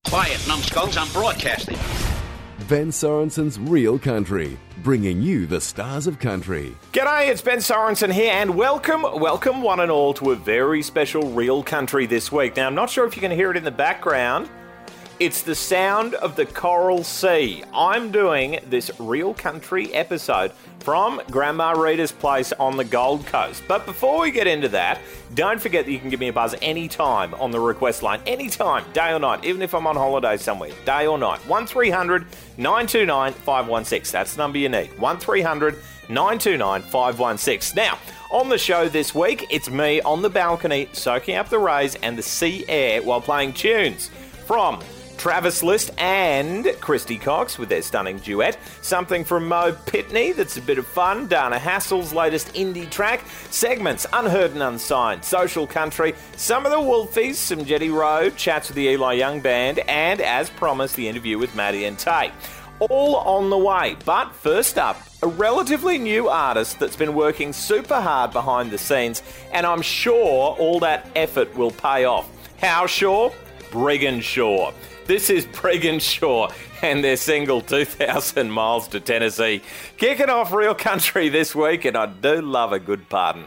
Quiet, numbskulls, I'm broadcasting. Ben Sorensen's Real Country, bringing you the stars of country. G'day, it's Ben Sorensen here, and welcome one and all to a very special Real Country this week. Now, I'm not sure if you can hear it in the background. It's the sound of the Coral Sea. I'm doing this Real Country episode from Grandma Rita's place on the Gold Coast. But before we get into that, don't forget that you can give me a buzz anytime on the request line. Anytime, day or night, even if I'm on holiday somewhere, day or night. 1300 929 516. That's the number you need. 1300 929 516. Now, on the show this week, it's me on the balcony soaking up the rays and the sea air while playing tunes from Travis List and Christy Cox with their stunning duet. Something from Mo Pitney that's a bit of fun. Dana Hassel's latest indie track. Segments, Unheard and Unsigned, Social Country, some of the Wolfies, some Jetty Road, chats with the Eli Young Band, and as promised, the interview with Maddie and Tay. All on the way. But first up, a relatively new artist that's been working super hard behind the scenes, and I'm sure all that effort will pay off. How sure? Briggan Shaw. This is Briggan Shaw and their single 2,000 Miles to Tennessee. Kicking off Real Country this week, and I do love a good pardon.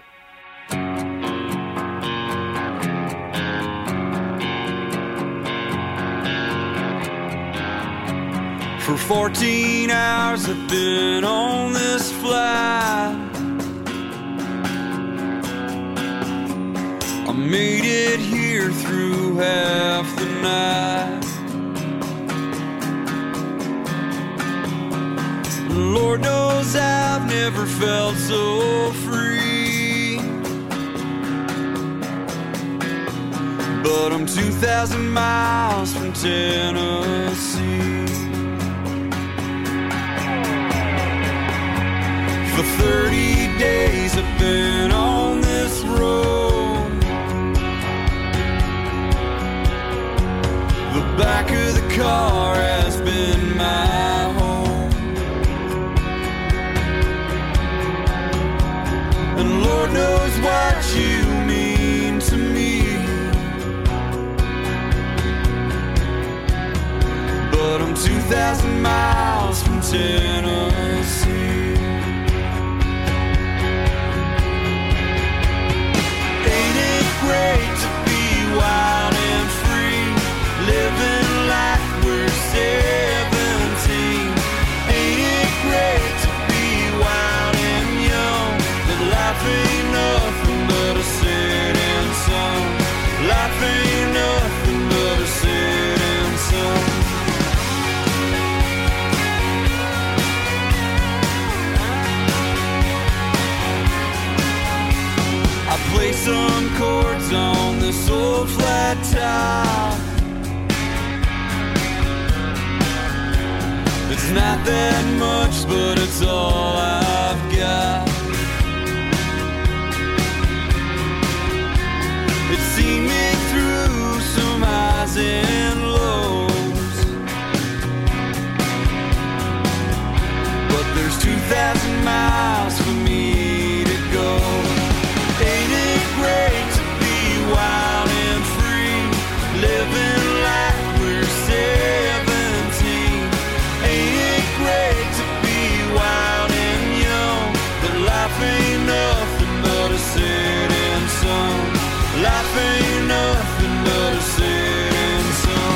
For 14 hours I've been on this flight. I made it here through half the night. Lord knows I've never felt so free. But I'm 2,000 miles from Tennessee. For 30 days I've been on this road. The back of the car has been my home. And Lord knows what you mean to me. But I'm 2,000 miles from Tennessee. Ain't it great to be wild and free, living like we're 17? Ain't it great to be wild and young? Life ain't nothing but a setting sun. Life ain't nothing but a setting sun. I play some chords on this old flat tile. It's not that much, but it's all I've got. It's seen me through some highs and lows, but there's 2,000 miles for me to go. Ain't it great to be wild and free, living like we're 17? Ain't it great to be wild and young? But life ain't nothing but a setting sun. Life ain't nothing but a setting sun.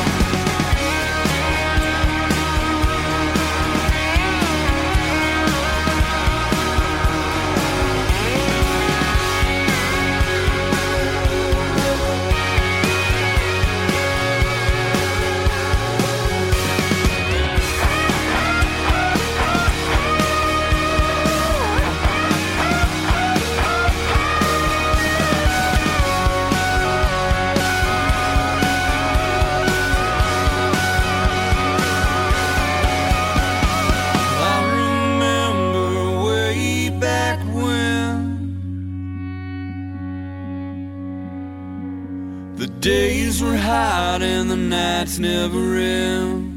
Days were hot and the nights never end.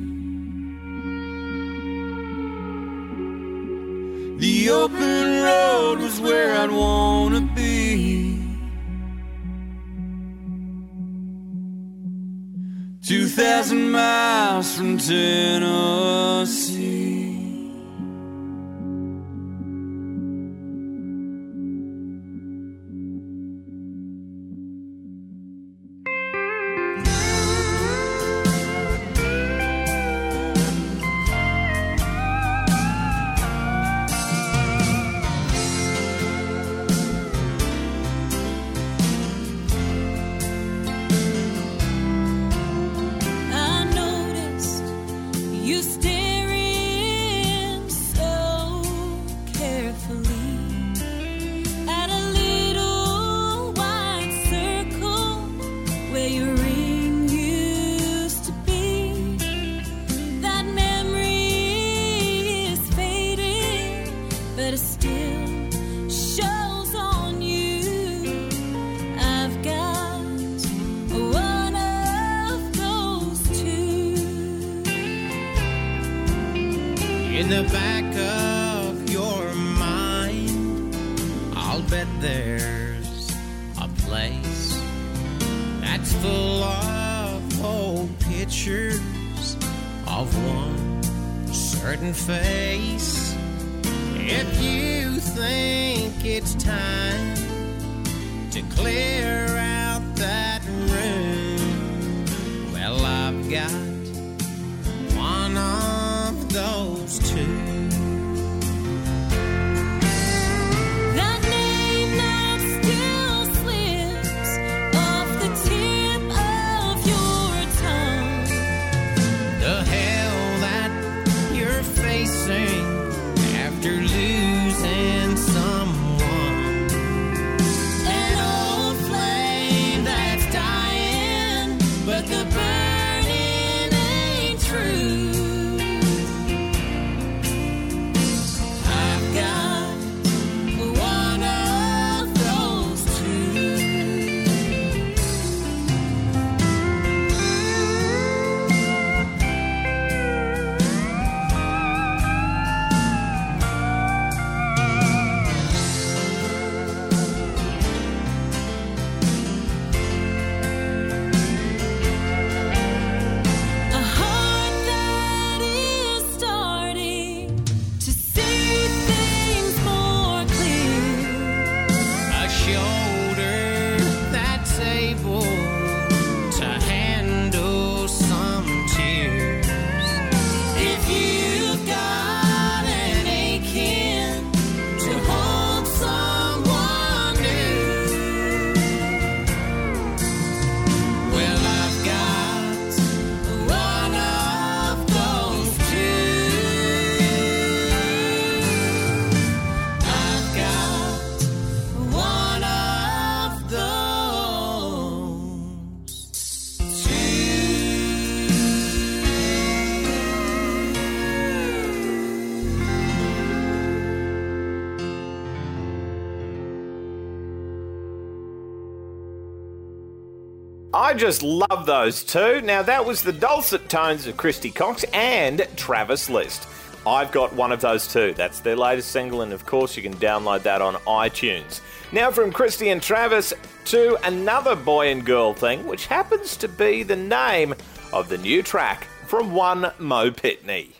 The open road was where I'd wanna be. 2,000 miles from Tennessee. In the back of your mind, I'll bet there's a place that's full of old pictures of one certain face. If you think it's time to clear out that room, well, I've got one of those two. That name that still slips off the tip of your tongue. The hell that you're facing after losing someone. An old flame that's dying, but the burning ain't true. I've got one of those two. A heart that is starting to see things more clear. A shoulder that's able to handle some tears. If you've got an aching to hold someone new, Well, I've got one of those two. I've got one of those two. I just love those two. Now, that was the dulcet tones of Christy Cox and Travis List. I've got one of those too. That's their latest single, and of course you can download that on iTunes. Now from Christy and Travis to another boy and girl thing, which happens to be the name of the new track from one Mo Pitney.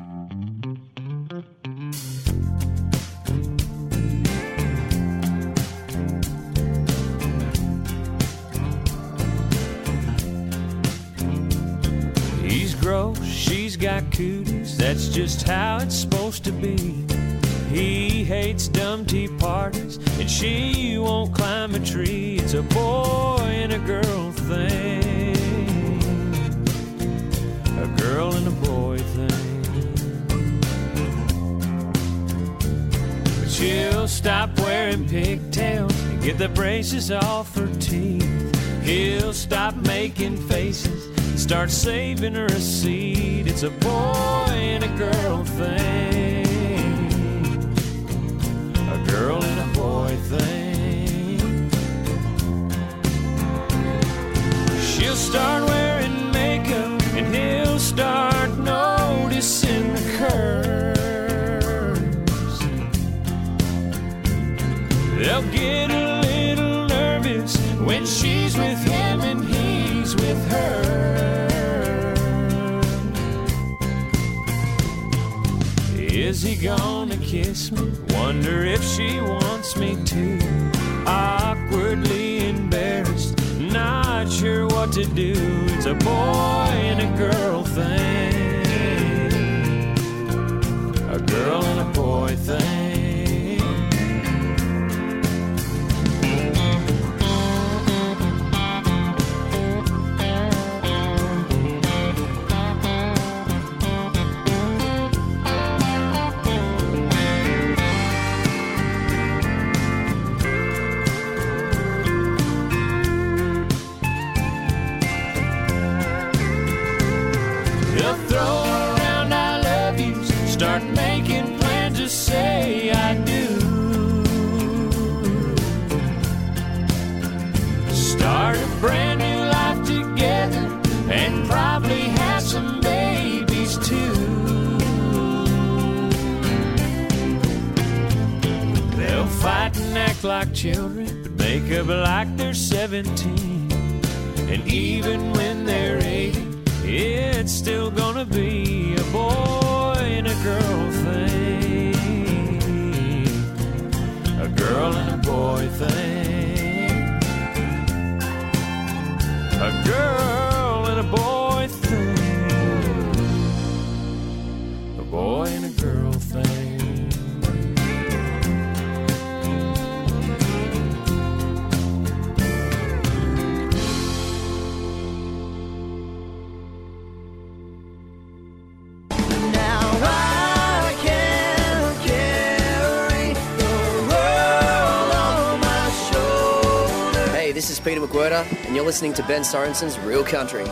He's gross, she's got cooties, that's just how it's supposed to be. He hates dumb tea parties, and she won't climb a tree. It's a boy and a girl thing, a girl and a boy thing. But she'll stop wearing pigtails and get the braces off her teeth. He'll stop making faces, start saving her a seat. It's a boy and a girl thing, a girl and a boy thing. She'll start wearing makeup and he'll start noticing the curves. They'll get a little nervous when she's with him and he's with her. Is he gonna kiss me? Wonder if she wants me to. Awkwardly embarrassed, not sure what to do. It's a boy and a girl thing. A girl and a boy thing. They'll throw around I love yous, start making plans to say I do. Start a brand new life together and probably have some babies too. They'll fight and act like children, but make up like they're 17. And even when they're 80, it's still gonna be a boy and a girl thing. A girl and a boy thing. A girl and a boy thing. A boy and a girl thing. This is Peter McWhirter, and you're listening to Ben Sorensen's Real Country.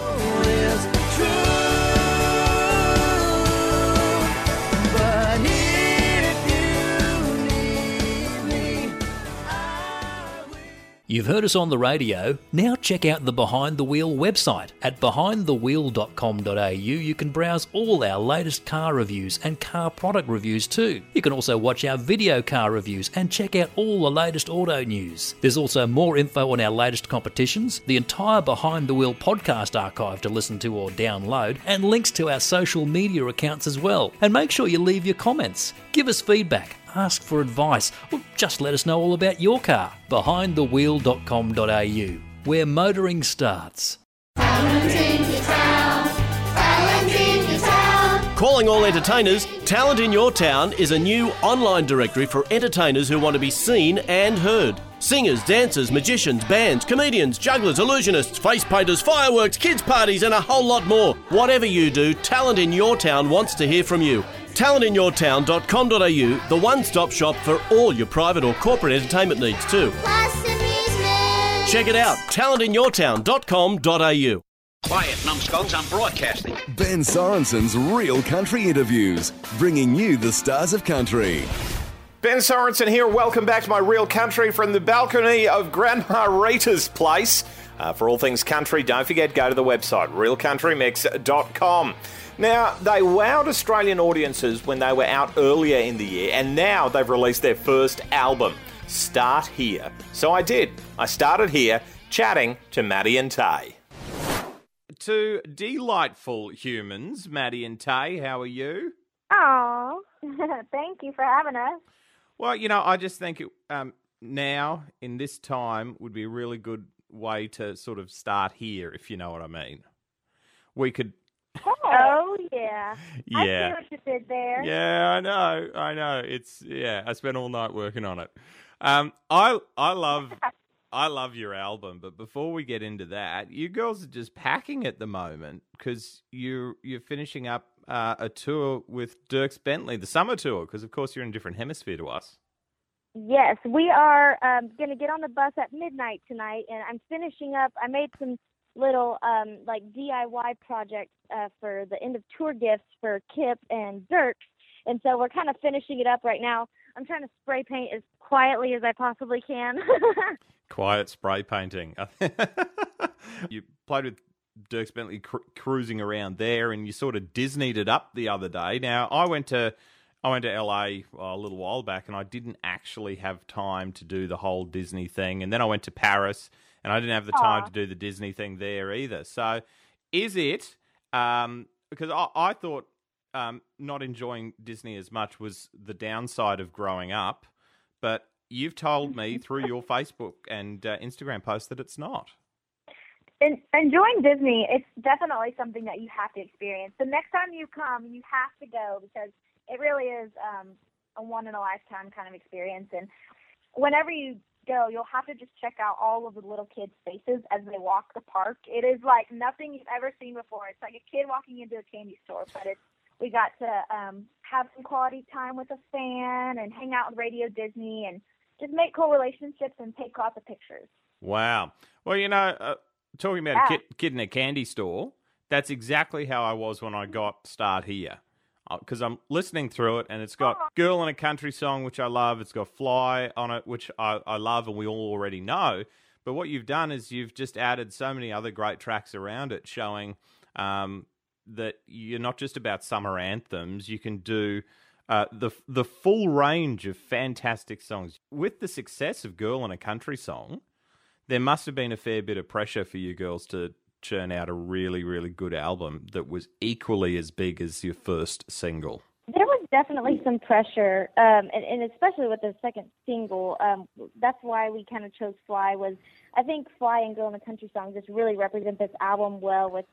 You've heard us on the radio. Now check out the Behind the Wheel website. At behindthewheel.com.au you can browse all our latest car reviews and car product reviews too. You can also watch our video car reviews and check out all the latest auto news. There's also more info on our latest competitions, the entire Behind the Wheel podcast archive to listen to or download, and links to our social media accounts as well. And make sure you leave your comments. Give us feedback. Ask for advice, or just let us know all about your car. Behindthewheel.com.au, where motoring starts. Talent in your town. Talent in your town. Calling all entertainers, Talent in Your Town is a new online directory for entertainers who want to be seen and heard. Singers, dancers, magicians, bands, comedians, jugglers, illusionists, face painters, fireworks, kids' parties, and a whole lot more. Whatever you do, Talent in Your Town wants to hear from you. talentinyourtown.com.au, the one-stop shop for all your private or corporate entertainment needs too. Plus amusement. Check it out, talentinyourtown.com.au. Quiet, numbskulls, I'm broadcasting. Ben Sorensen's Real Country Interviews, bringing you the stars of country. Ben Sorensen here. Welcome back to my Real Country from the balcony of Grandma Rita's place. For all things country, don't forget, go to the website, realcountrymix.com. Now, they wowed Australian audiences when they were out earlier in the year, and now they've released their first album, Start Here. So I did. I started here, chatting to Maddie and Tay. Two delightful humans, Maddie and Tay, how are you? Oh, thank you for having us. Well, you know, I just think it, now, in this time, would be a really good way to sort of start here, if you know what I mean. We could... Oh, yeah. Yeah. I see what you did there. Yeah, I know. It's, yeah, I spent all night working on it. I love your album, but before we get into that, you girls are just packing at the moment because you're finishing up a tour with Dierks Bentley, the summer tour, because of course you're in a different hemisphere to us. Yes, we are going to get on the bus at midnight tonight, and I'm finishing up. I made some little like DIY projects for the end of tour gifts for Kip and Dierks, and so we're kind of finishing it up right now. I'm trying to spray paint as quietly as I possibly can. Quiet spray painting. You played with Dierks Bentley cruising around there, and you sort of Disneyed it up the other day. Now, I went to LA a little while back, and I didn't actually have time to do the whole Disney thing. And then I went to Paris, and I didn't have the time to do the Disney thing there either. So is it, because I thought not enjoying Disney as much was the downside of growing up, but you've told me through your Facebook and Instagram posts that it's not. Enjoying Disney, it's definitely something that you have to experience. The next time you come, you have to go because it really is a one-in-a-lifetime kind of experience. And whenever you go, you'll have to just check out all of the little kids' faces as they walk the park. It is like nothing you've ever seen before. It's like a kid walking into a candy store, but we got to have some quality time with a fan and hang out with Radio Disney and just make cool relationships and take lots of pictures. Wow. Well, you know, talking about a kid in a candy store, that's exactly how I was when I got Start Here. Because I'm listening through it, and it's got Girl in a Country Song, which I love. It's got Fly on it, which I love, and we all already know. But what you've done is you've just added so many other great tracks around it, showing that you're not just about summer anthems. You can do the full range of fantastic songs. With the success of Girl in a Country Song, there must have been a fair bit of pressure for you girls to churn out a really, really good album that was equally as big as your first single. There was definitely some pressure, and especially with the second single. That's why we kind of chose Fly. I think Fly and Girl in a Country Song just really represent this album well. With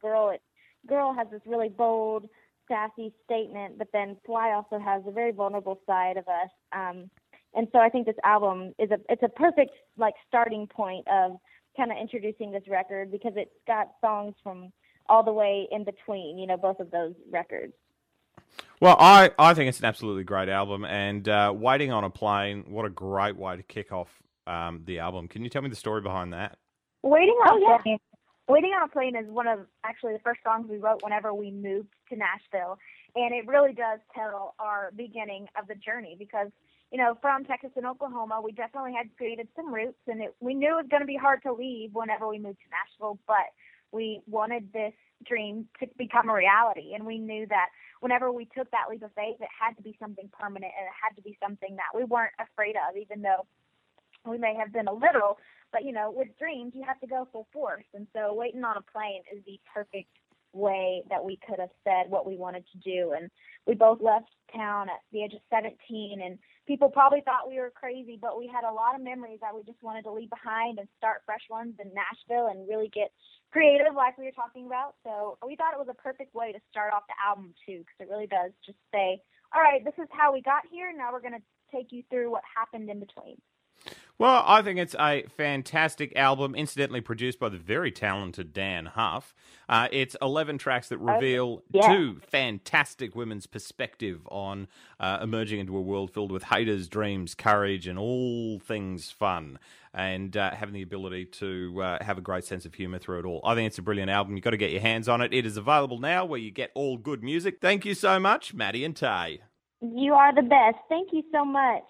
Girl has this really bold, sassy statement, but then Fly also has a very vulnerable side of us. And so I think this album it's a perfect starting point of kind of introducing this record because it's got songs from all the way in between, both of those records. Well, I think it's an absolutely great album, and Waiting on a Plane, what a great way to kick off the album. Can you tell me the story behind that? Waiting on a Plane is one of actually the first songs we wrote whenever we moved to Nashville, and it really does tell our beginning of the journey because from Texas and Oklahoma, we definitely had created some roots, and we knew it was going to be hard to leave whenever we moved to Nashville, but we wanted this dream to become a reality, and we knew that whenever we took that leap of faith, it had to be something permanent, and it had to be something that we weren't afraid of, even though we may have been a little, but, with dreams, you have to go full force, and so Waiting on a Plane is the perfect way that we could have said what we wanted to do. And we both left town at the age of 17, and people probably thought we were crazy, but we had a lot of memories that we just wanted to leave behind and start fresh ones in Nashville and really get creative like we were talking about. So we thought it was a perfect way to start off the album too, because it really does just say, all right, this is how we got here, now we're going to take you through what happened in between. Well, I think it's a fantastic album, incidentally produced by the very talented Dan Huff. It's 11 tracks that reveal two fantastic women's perspective on emerging into a world filled with haters, dreams, courage, and all things fun, and having the ability to have a great sense of humour through it all. I think it's a brilliant album. You've got to get your hands on it. It is available now where you get all good music. Thank you so much, Maddie and Tay. You are the best. Thank you so much.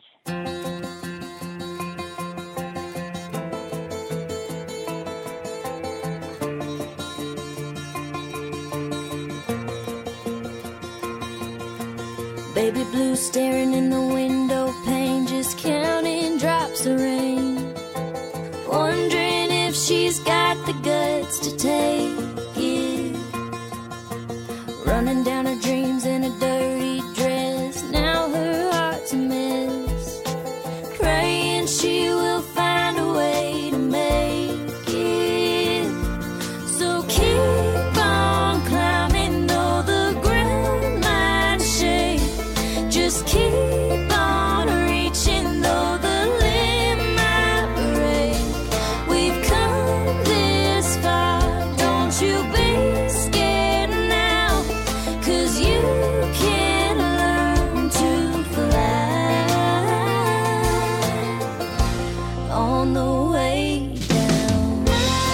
Baby blue staring in the window pane, just counting drops of rain, wondering if she's got the guts to take it, running down her dreams in a dirty dress, now her heart's a mess, praying she will find a way to make it, so keep on climbing though the ground might shake. Just keep on reaching though the limb might break. We've come this far, don't you be scared now, 'cause you can learn to fly on the way down.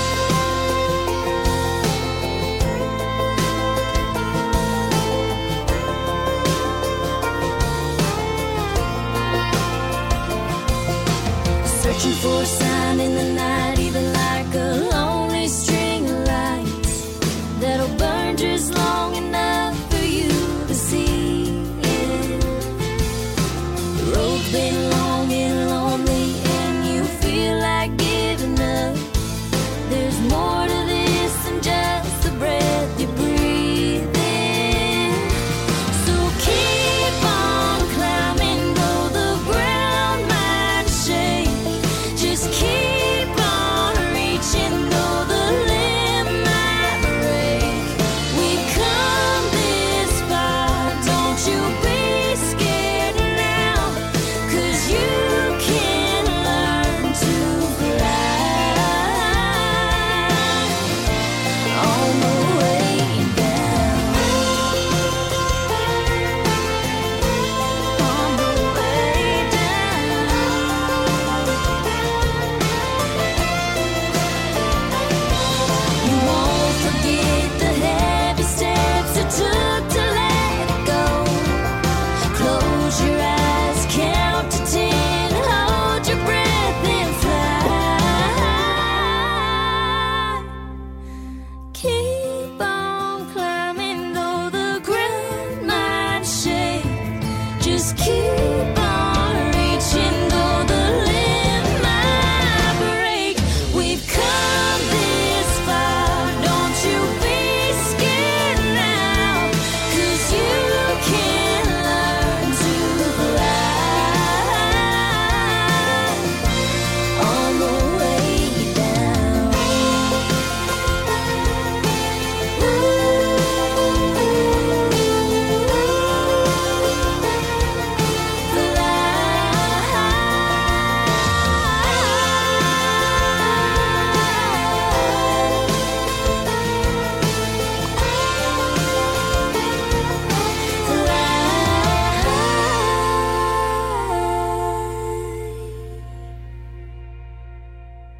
Searching for a sign in the night, even like a lonely string of lights that'll burn just long enough for you to see it. The road's been long and lonely and you feel like giving up. There's more to this than just the breath you breathe in.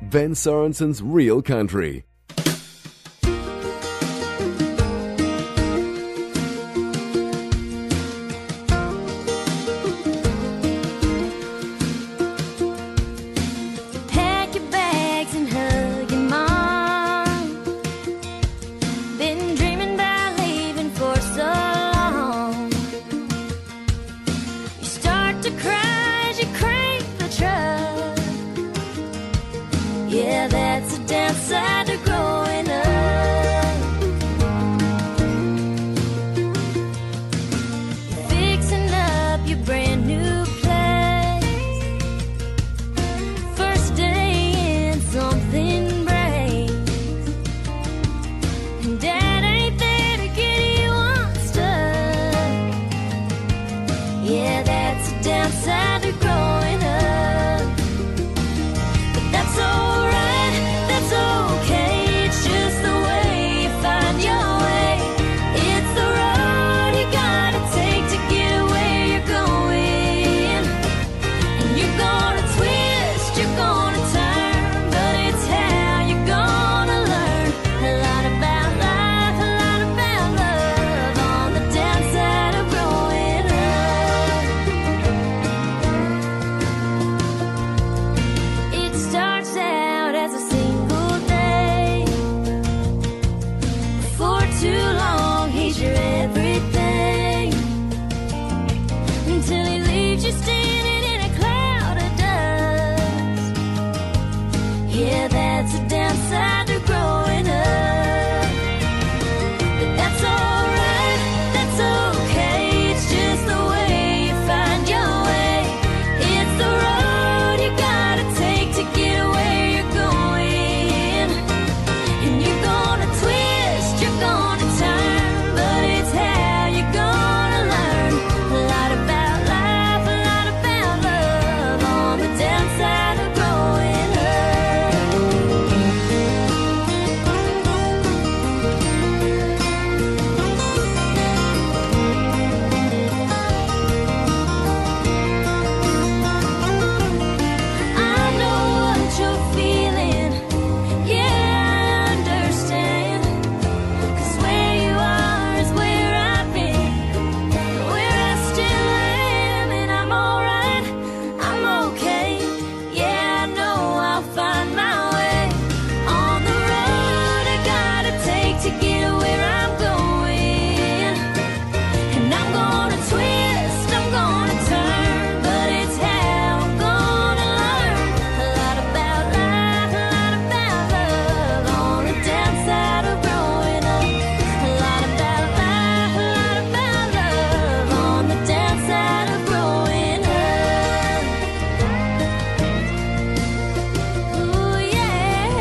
Ben Sorensen's Real Country. Pack your bags and hug your mom. Been dreaming about leaving for so long. You start to cry as you crank the truck. Yeah, that's the downside to growing up. Fixing up your brand new place. First day in, something breaks. And Dad ain't there to get you unstuck. Yeah, that's the downside to growing up. But that's alright, that's okay. It's just the way you find your way. It's the road you gotta take to get where you're going. And you're gonna twist, you're gonna turn, but it's how you're gonna learn a lot about life, a lot about love on the downside of growing up. It starts out as a single day. For too long, he's your everything. Until he leaves you standing in a cloud of dust. Yeah, that's a downside to growing up. But that's alright, that's okay. It's just the way you find your way. It's the road you gotta take to get where you're going. And you're gonna twist, you're gonna turn, but it's how you're gonna learn a lot about life, a lot about love on the downside of growing I know what you're feeling. Yeah, I understand. 'Cause where you are is where I've been, where I still am, and I'm alright, I'm okay. Yeah, I know I'll find my way on the road I gotta take to get where I'm going. And I'm gonna twist, I'm gonna turn, but it's how I'm gonna learn a lot about life, a lot about love on the downside of growing up. A lot about life, a lot about love on the downside of growing up. Ooh, yeah.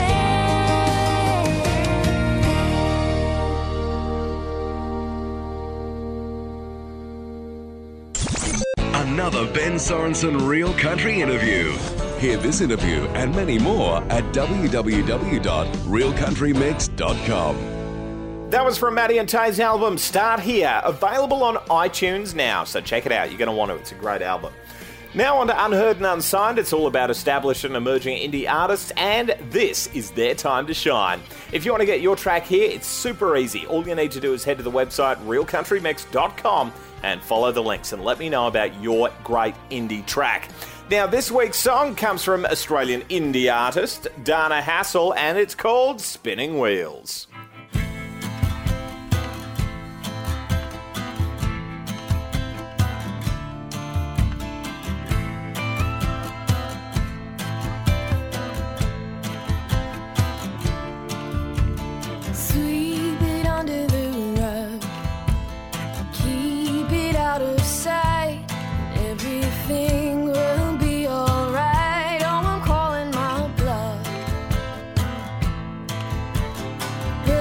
Another Ben Sorensen Real Country interview. Hear this interview and many more at www.realcountrymix.com. That was from Maddie and Tay's album Start Here, available on iTunes now, so check it out. You're going to want to. It's a great album. Now on to Unheard and Unsigned. It's all about established and emerging indie artists, and this is their time to shine. If you want to get your track here, it's super easy. All you need to do is head to the website realcountrymix.com and follow the links and let me know about your great indie track. Now, this week's song comes from Australian indie artist Dana Hassel, and it's called Spinning Wheels. Sweep it under the rug, keep it out of sight. Everything will be alright. Oh, I'm calling my bluff.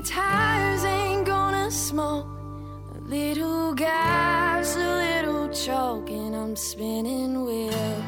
tires ain't gonna smoke. A little gas, a little choke, and I'm spinning wheels.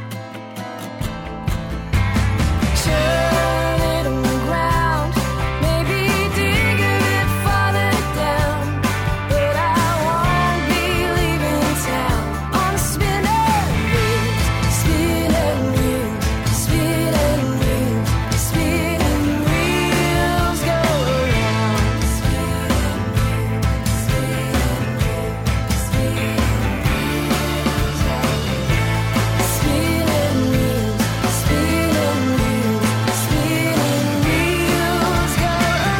Turn it on the ground, maybe dig a bit farther down, but I won't be leaving town on spinning wheels, spinning wheels, spinning wheels, spinning wheels go around. Spinning wheels, spinning wheels, spinning wheels go around. Spinning wheels, spinning wheels, spinning wheels go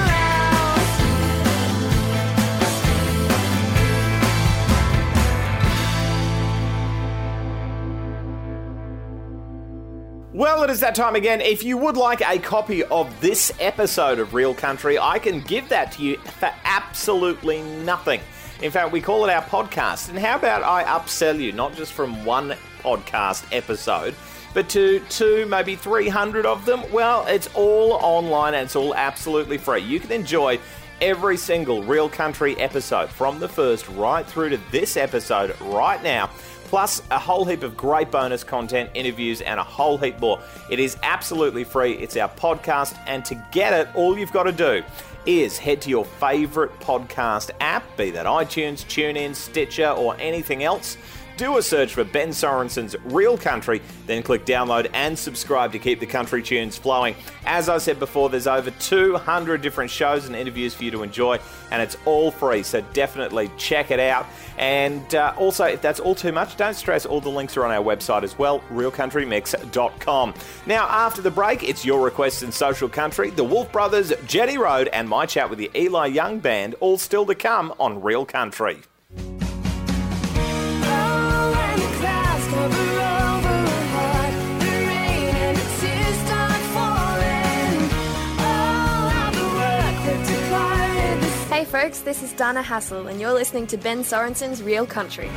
Well, it is that time again. If you would like a copy of this episode of Real Country, I can give that to you for absolutely nothing. In fact, we call it our podcast. And how about I upsell you, not just from one podcast episode, but to 2, maybe 300 of them? Well, it's all online and it's all absolutely free. You can enjoy every single Real Country episode from the first right through to this episode right now, plus a whole heap of great bonus content, interviews, and a whole heap more. It is absolutely free. It's our podcast, and to get it, all you've got to do is head to your favourite podcast app, be that iTunes, TuneIn, Stitcher, or anything else. Do a search for Ben Sorensen's Real Country, then click download and subscribe to keep the country tunes flowing. As I said before, there's over 200 different shows and interviews for you to enjoy, and it's all free, so definitely check it out. And also, if that's all too much, don't stress, all the links are on our website as well, realcountrymix.com. Now, after the break, it's your requests in social country, the Wolf Brothers, Jetty Road, and my chat with the Eli Young Band, all still to come on Real Country. Hey folks, this is Dana Hassel, and you're listening to Ben Sorensen's Real Country.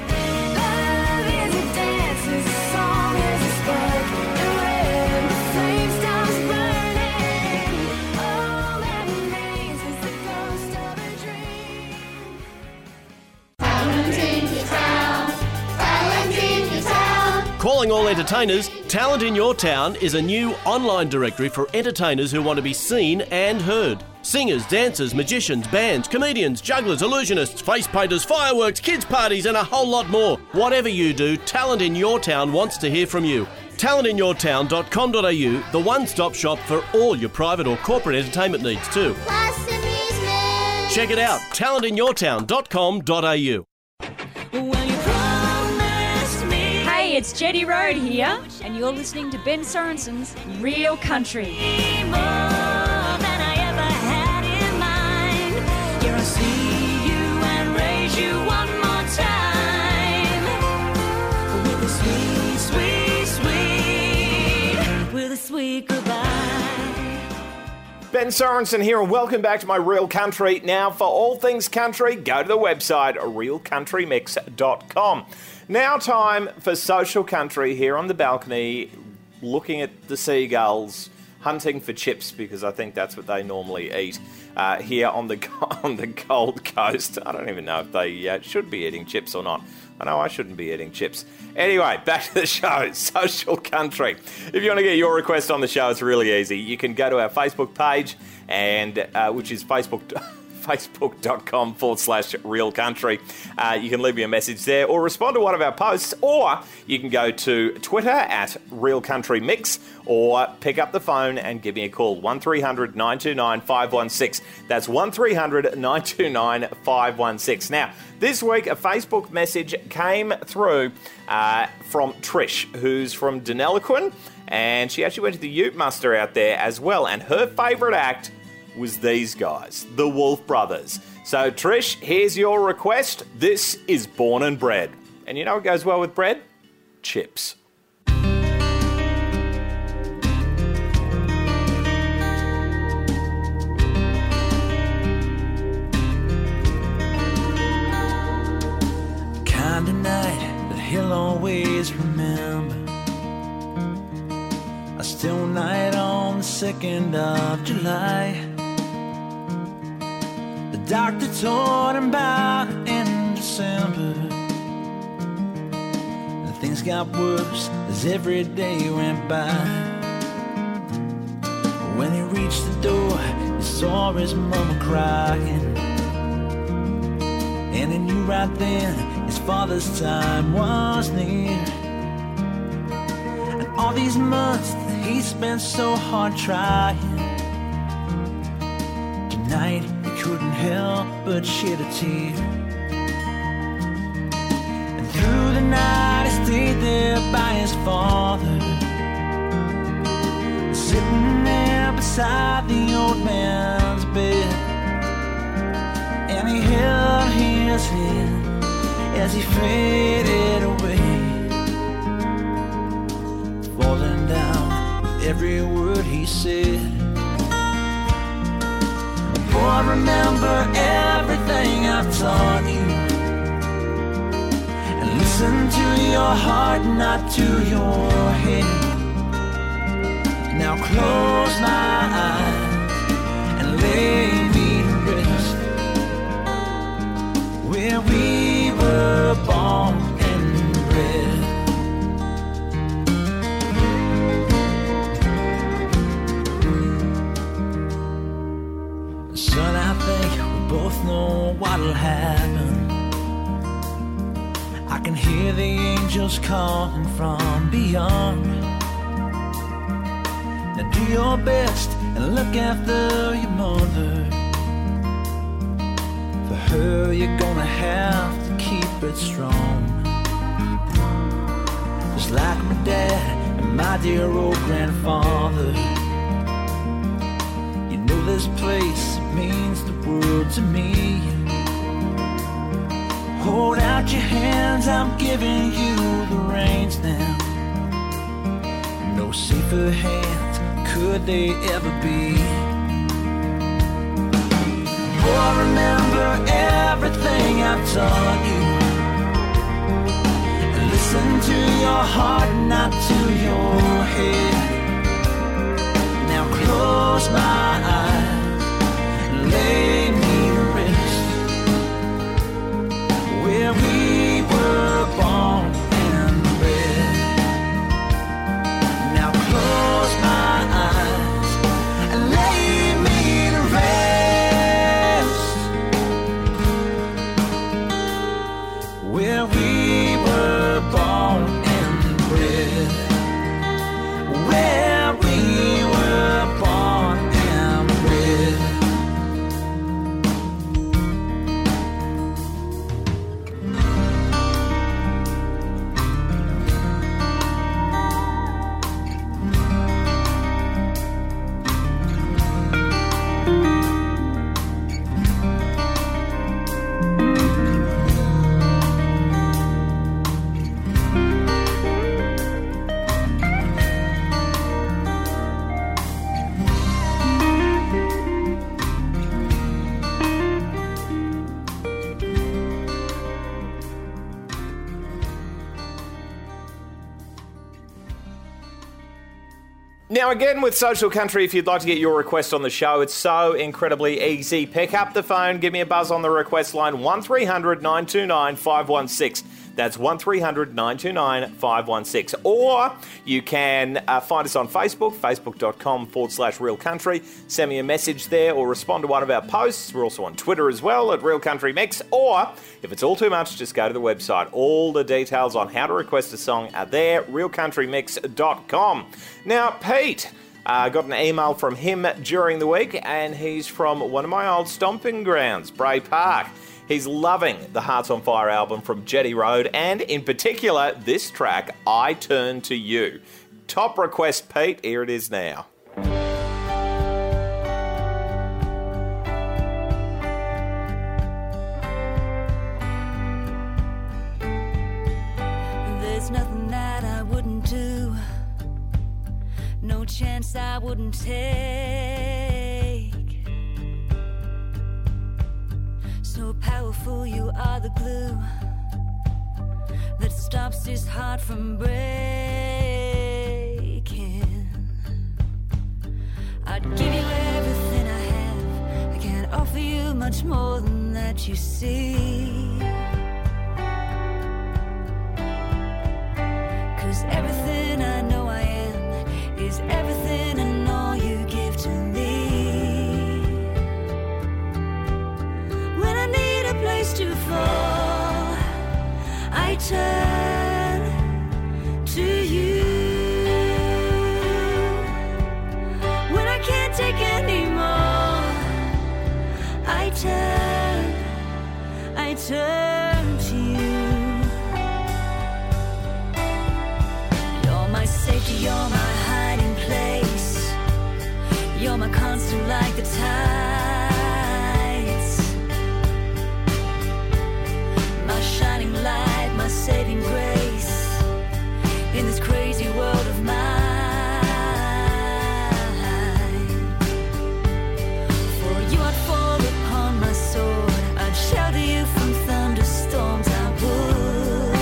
Calling all entertainers, Talent in Your Town is a new online directory for entertainers who want to be seen and heard. Singers, dancers, magicians, bands, comedians, jugglers, illusionists, face painters, fireworks, kids' parties, and a whole lot more. Whatever you do, Talent in Your Town wants to hear from you. talentinyourtown.com.au, the one-stop shop for all your private or corporate entertainment needs too. Plus amusement. Check it out, talentinyourtown.com.au. Hey, it's Jetty Road here, and you're listening to Ben Sorensen's Real Country. Ben Sorensen here, and welcome back to my Real Country. Now, for all things country, go to the website realcountrymix.com. Now time for social country here on the balcony, looking at the seagulls, hunting for chips, because I think that's what they normally eat here on the Gold Coast. I don't even know if they should be eating chips or not. I know I shouldn't be eating chips. Anyway, back to the show, Social Country. If you want to get your request on the show, it's really easy. You can go to our Facebook page, and which is facebook.com/Real Country. You can leave me a message there or respond to one of our posts, or you can go to Twitter at Real Country Mix, or pick up the phone and give me a call, 1300 929 516. That's 1300 929 516. Now, this week a Facebook message came through from Trish, who's from Deniliquin, and she actually went to the Ute Muster out there as well, and her favourite act was these guys, the Wolf Brothers. So, Trish, here's your request. This is Born and Bred. And you know what goes well with bread? Chips. Kind of night that he'll always remember. A still night on the 2nd of July. doctor told him about in December. And things got worse as every day went by. When he reached the door, he saw his mama crying. And he knew right then his father's time was near. And all these months that he spent so hard trying, tonight he couldn't help but shed a tear. And through the night he stayed there by his father, sitting there beside the old man's bed. And he held his hand as he faded away, falling down with every word he said. Boy, remember everything I've taught you, and listen to your heart, not to your head. Now close my eyes and lay me to rest, where we were born and bred. Son, I think we both know what'll happen. I can hear the angels calling from beyond. Now do your best and look after your mother. For her you're gonna have to keep it strong, just like my dad and my dear old grandfather. You know this place means the world to me. Hold out your hands, I'm giving you the reins now. No safer hands could they ever be. Oh, remember everything I've taught you, and listen to your heart, not to your head. Now close my eyes and lay me to rest, where we were born and bred. Now close my eyes and lay me to rest, where we were born and bred, where we were born and bred. Now again with Social Country, if you'd like to get your request on the show, it's so incredibly easy. Pick up the phone, give me a buzz on the request line, 1300 929 516. That's 1300 929 516. Or you can find us on Facebook, facebook.com/Real Country. Send me a message there or respond to one of our posts. We're also on Twitter as well at Real Country Mix. Or if it's all too much, just go to the website. All the details on how to request a song are there, realcountrymix.com. Now, Pete, got an email from him during the week, and he's from one of my old stomping grounds, Bray Park. He's loving the Hearts on Fire album from Jetty Road, and in particular, this track, I Turn to You. Top request, Pete. Here it is now. There's nothing that I wouldn't do, no chance I wouldn't take. So powerful, you are the glue that stops this heart from breaking. I'd give you everything I have, I can't offer you much much more than that you see. 'Cause everything I know I am is everything and all you give to me. When I need a place to fall, I turn to you. When I can't take anymore, I turn to you. You're my safety, you're my hiding place. You're my constant like the tides. My shining light, my saving grace in this crazy world of mine. For you I'd fall upon my sword, I'd shelter you from thunderstorms, I would.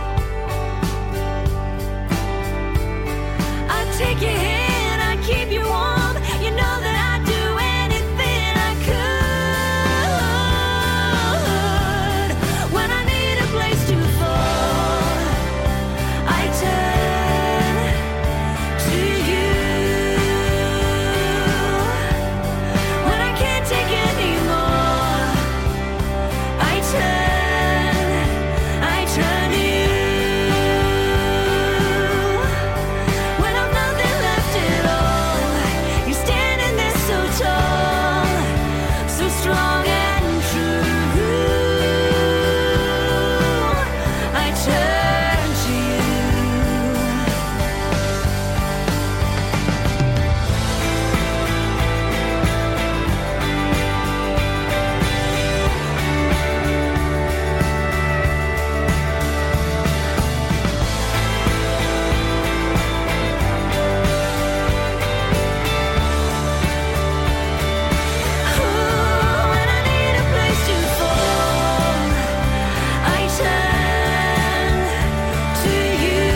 I'd take your hand, I'd keep you warm. You know that I'd do anything I could. When I need a place to fall, I turn to you. When I can't take anymore, I turn to you. When I've nothing left at all, you're standing there so tall, so strong and true. I turn to you. When I need a place to fall, I turn to you.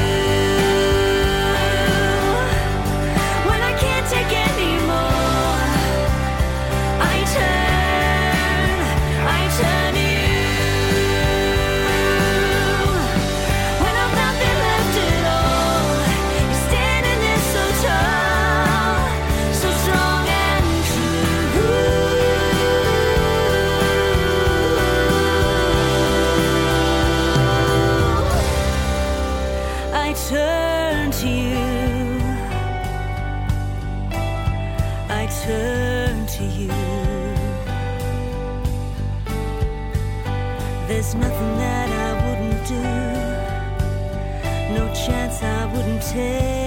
When I can't take anymore, I turn to you. When I've nothing left at all, you're standing there so tall, so strong and true. I turn to you. I turn to you. There's nothing that I wouldn't do, no chance I wouldn't take.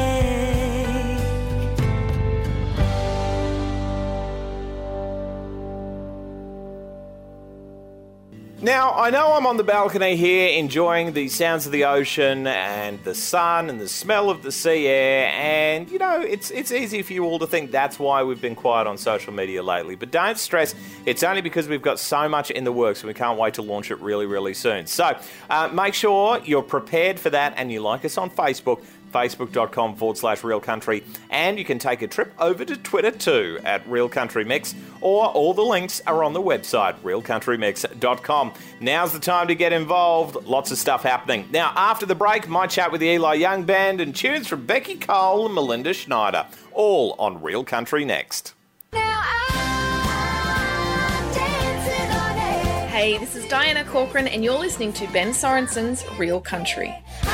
Now, I know I'm on the balcony here enjoying the sounds of the ocean and the sun and the smell of the sea air, and, you know, it's easy for you all to think that's why we've been quiet on social media lately. But don't stress, it's only because we've got so much in the works and we can't wait to launch it really, really soon. So, make sure you're prepared for that and you like us on Facebook, facebook.com/Real Country, and you can take a trip over to Twitter too at Real Country Mix, or all the links are on the website realcountrymix.com. Now's the time to get involved. Lots of stuff happening. Now, after the break, my chat with the Eli Young Band and tunes from Becky Cole and Melinda Schneider, all on Real Country next. Hey, this is Diana Corcoran and you're listening to Ben Sorensen's Real Country.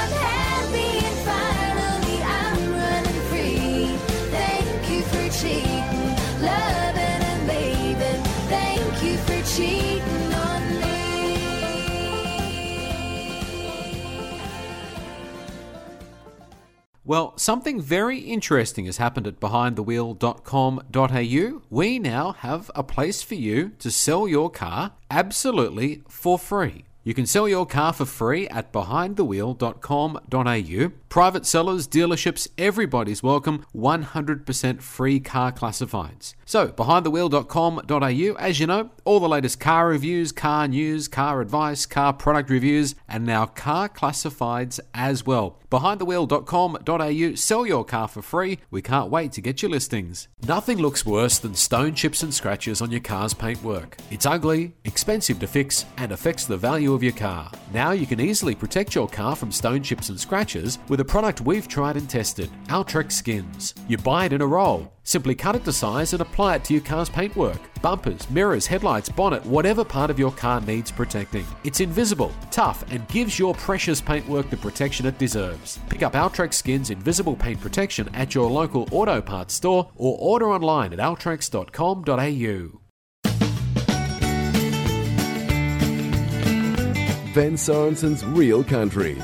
Well, something very interesting has happened at behindthewheel.com.au. We now have a place for you to sell your car absolutely for free. You can sell your car for free at behindthewheel.com.au. Private sellers, dealerships, everybody's welcome. 100% free car classifieds. So, behindthewheel.com.au, as you know, All the latest car reviews, car news, car advice, car product reviews, and now car classifieds as well. BehindTheWheel.com.au. Sell your car for free. We can't wait to get your listings. Nothing looks worse than stone chips and scratches on your car's paintwork. It's ugly, expensive to fix, and affects the value of your car. Now you can easily protect your car from stone chips and scratches with a product we've tried and tested, Altrex Skins. You buy it in a roll. Simply cut it to size and apply it to your car's paintwork. Bumpers, mirrors, headlights, bonnet, whatever part of your car needs protecting. It's invisible, tough, and gives your precious paintwork the protection it deserves. Pick up Altrex Skins Invisible Paint Protection at your local auto parts store or order online at altrex.com.au. Ben Sorensen's Real Country.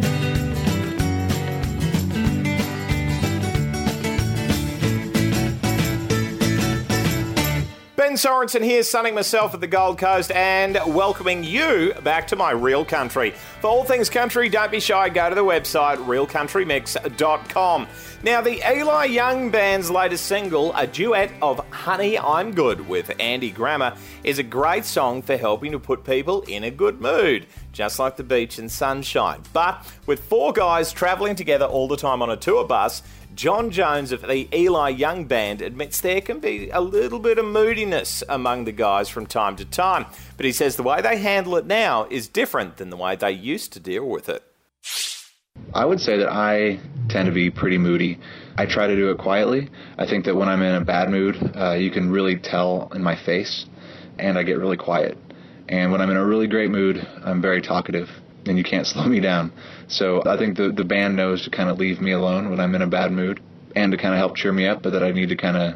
Ben Sorensen here, sunning myself at the Gold Coast and welcoming you back to my Real Country. For all things country, don't be shy, go to the website realcountrymix.com. Now, the Eli Young Band's latest single, a duet of Honey, I'm Good with Andy Grammer, is a great song for helping to put people in a good mood, just like the beach and sunshine. But with four guys travelling together all the time on a tour bus, John Jones of the Eli Young Band admits there can be a little bit of moodiness among the guys from time to time, but he says the way they handle it now is different than the way they used to deal with it. I would say that I tend to be pretty moody. I try to do it quietly. I think that when I'm in a bad mood, you can really tell in my face, and I get really quiet. And when I'm in a really great mood, I'm very talkative, and you can't slow me down. So I think the band knows to kind of leave me alone when I'm in a bad mood and to kind of help cheer me up, but that I need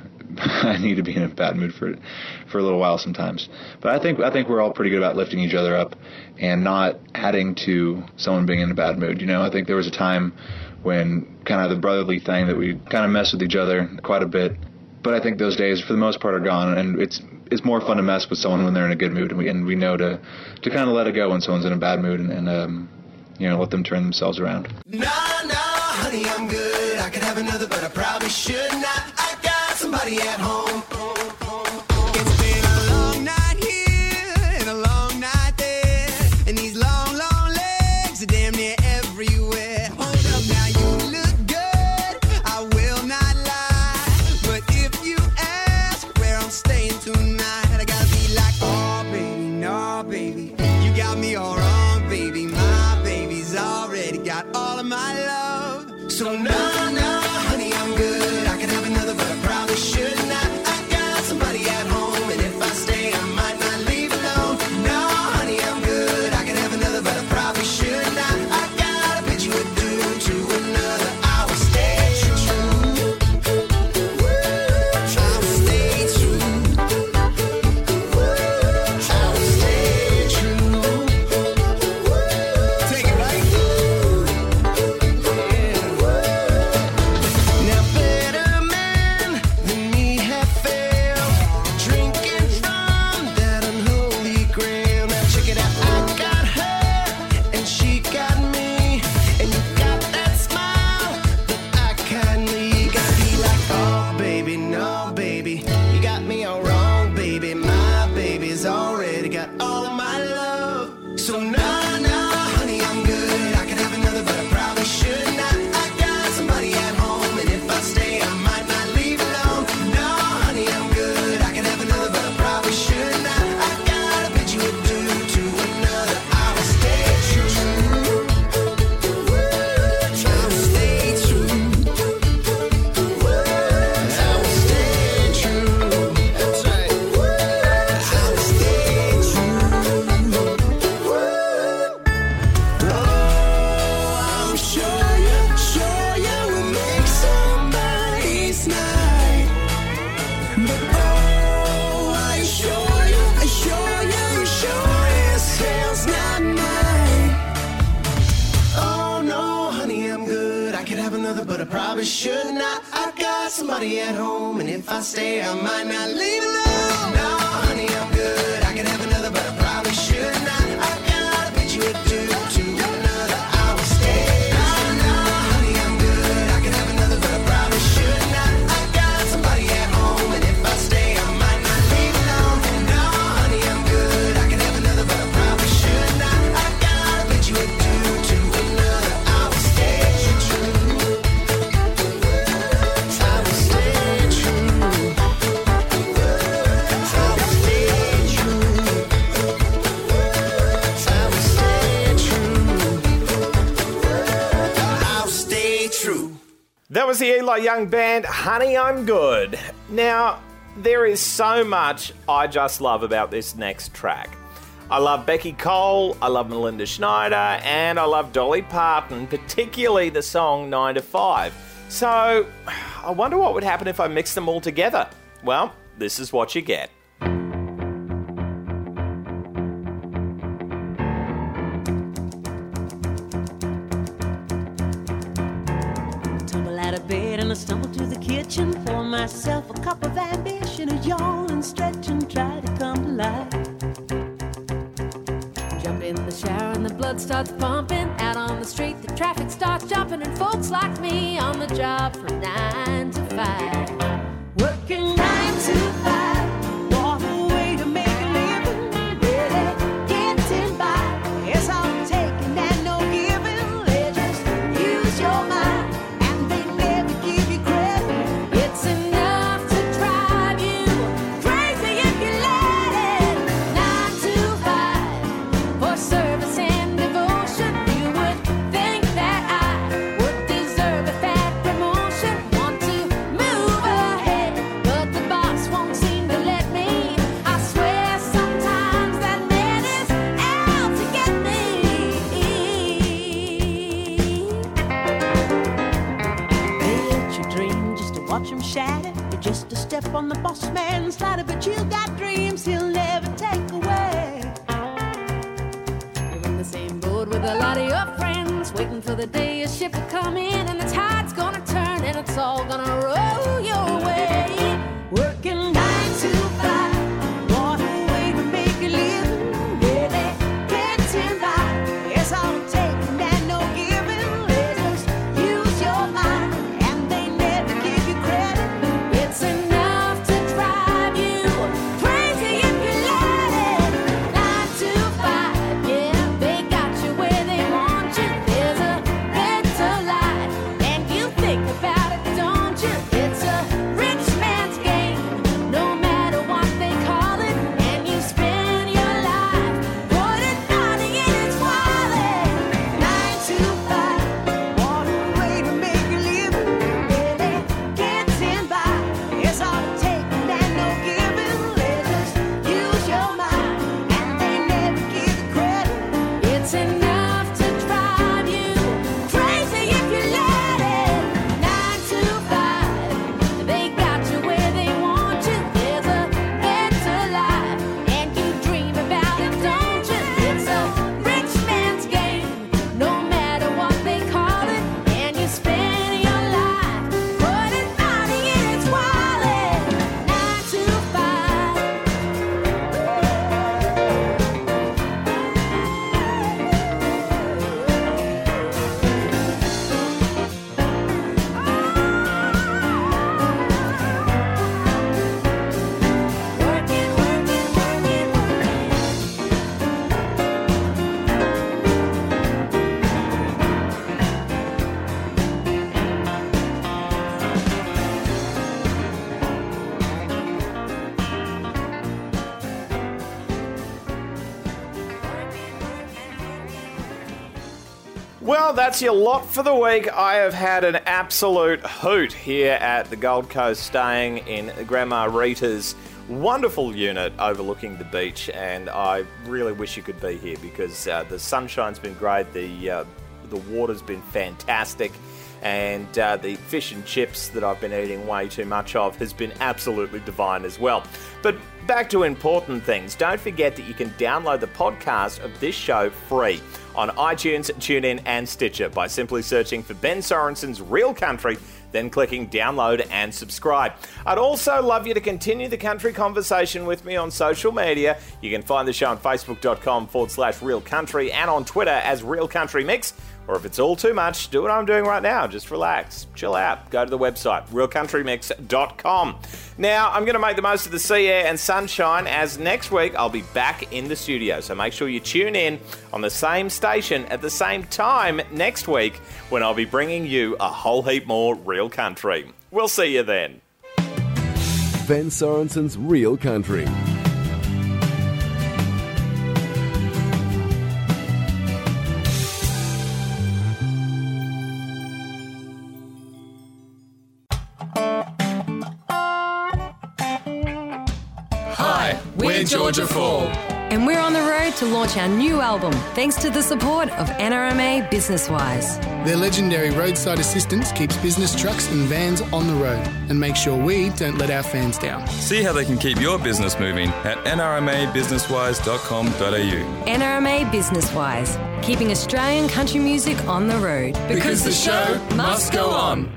to be in a bad mood for a little while sometimes. But I think we're all pretty good about lifting each other up and not adding to someone being in a bad mood. You know, I think there was a time when kind of the brotherly thing that we kind of messed with each other quite a bit. But I think those days, for the most part, are gone, and it's more fun to mess with someone when they're in a good mood, and we know to kind of let it go when someone's in a bad mood, and let them turn themselves around. Nah, honey, I'm good. I could have another, but I probably should not. I got somebody at home. It's been a long night here and a long night there, and these long, long legs are damn near everywhere. Hold up, now you look good. I will not lie, but if you ask where I'm staying tonight, I gotta be like, oh baby, no baby, you got me all wrong, baby. My baby's already got all of my love. So no, honey, I'm good. I could have another, but I probably should not. I got somebody at home, and if I stay, I might not leave alone. No, honey, I'm good. I could have another, but I probably should not. I got a bitch you would do to another. I will stay true. I will stay true. I will stay true. Take it right. Now better men than me have failed, drinking from that unholy grail. Now check it out, I got her and she got me, and you got that smile that I kindly gotta be like, oh baby, no baby, you got me all wrong, baby. My baby's already got all of my love. So no, honey, I'm good. I could have another, but I probably should not. I got somebody at home, and if I stay, I might not leave alone. No, honey, I'm good. I could have another, but I probably should not. I got a bitch you would do to another. I will stay true. I will stay true. I will stay true. That's right. I will stay true. Oh, I'm sure you will make somebody's night. But oh, I assure you sure as hell's not mine. Oh no, honey, I'm good. I could have another, but I probably should not. I got somebody at home, and if I stay, I might not leave alone. No, honey, I'm good. I could have another, but I probably should not. I got a bitch you would do to another. I will stay. No, honey, I'm good. I could have another, but I probably should not. I got somebody at home, and if I stay, I might not leave alone. No, honey, was the Eli Young Band, Honey, I'm Good. Now, there is so much I just love about this next track. I love Becky Cole, I love Melinda Schneider, and I love Dolly Parton, particularly the song 9 to 5. So, I wonder what would happen if I mixed them all together. Well, this is what you get. Tumble out of bed and I stumble to the kitchen, pour myself a cup of ambition, a yawn and stretch and try to come to life. Jump in the shower and the blood starts pumping. Out on the street the traffic starts jumping, and folks like me on the job from 9 to 5. Working 9 to 5, what a way to make a living. Really getting by, it's all taking and no giving. They just use your mind and they never give you credit. It's enough to drive you crazy if you let it. 9 to 5 for service and devotion. You would think that I would deserve a fat promotion. Want to move ahead, but the boss won't seem to let me. I swear sometimes that man is out to get me. They let you dream just to watch him shatter. You're just a step on the boss man's ladder, but you got dreams he'll never take away. You're in the same boat with a lot of your friends, waiting for the day your ship will come in, and the tide's gonna turn and it's all gonna roll your way. Working 9 to 5, what a way to make a living. Really getting by, it's all taking and no giving. They just use your mind and they never give you credit. It's enough to drive you crazy if you let it. 9 to 5, yeah, they got you where they want you. There's a better life, and you think about it, don't you? It's a rich man's game, no matter what they call it. And you spend your life putting money in its wallet. 9 to 5, what a way to make a living. Really getting by, it's all taking and no giving. They just use your mind and they never give you credit. It's enough to drive you crazy if you let it. 9 to 5, they got you where they want you. There's a better life, and you dream about it, don't you? It's a rich man's game, no matter what they call it. And you spend your life putting money in its wallet. 9 to 5. Well, that's your lot for the week. I have had an absolute hoot here at the Gold Coast, staying in Grandma Rita's wonderful unit overlooking the beach, and I really wish you could be here because the sunshine's been great, the water's been fantastic, and the fish and chips that I've been eating way too much of has been absolutely divine as well. But back to important things. Don't forget that you can download the podcast of this show free on iTunes, TuneIn and Stitcher by simply searching for Ben Sorensen's Real Country, then clicking download and subscribe. I'd also love you to continue the country conversation with me on social media. You can find the show on facebook.com/Real Country and on Twitter as Real Country Mix. Or if it's all too much, do what I'm doing right now. Just relax, chill out, go to the website, realcountrymix.com. Now, I'm going to make the most of the sea air and sunshine, as next week I'll be back in the studio. So make sure you tune in on the same station at the same time next week when I'll be bringing you a whole heap more Real Country. We'll see you then. Ben Sorensen's Real Country. Hi, we're Georgia Fall. And we're on the road to launch our new album, thanks to the support of NRMA BusinessWise. Their legendary roadside assistance keeps business trucks and vans on the road and makes sure we don't let our fans down. See how they can keep your business moving at nrmabusinesswise.com.au. NRMA BusinessWise, keeping Australian country music on the road. Because the show must go on.